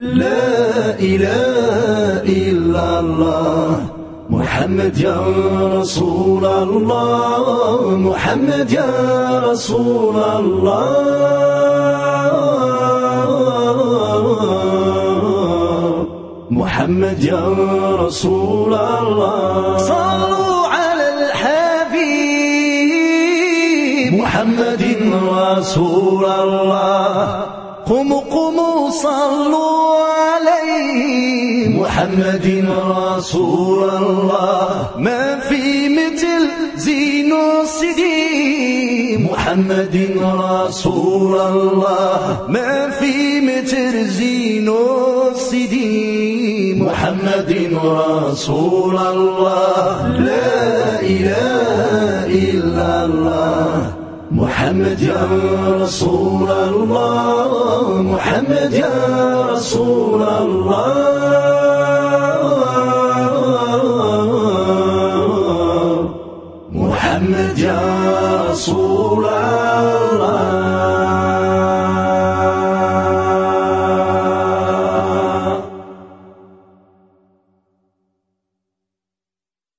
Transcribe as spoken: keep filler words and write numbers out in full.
لا إله إلا الله محمد يا رسول الله، محمد يا رسول الله، محمد يا رسول الله. صلوا على الحبيب محمد رسول الله، قوموا قوموا صلوا عليه محمد رسول الله. ما في مثل زينو سيدي محمد رسول الله، ما في مثل زينو سيدي محمد رسول الله. لا إله إلا الله محمد يا رسول الله، محمد يا رسول الله، محمد يا رسول الله.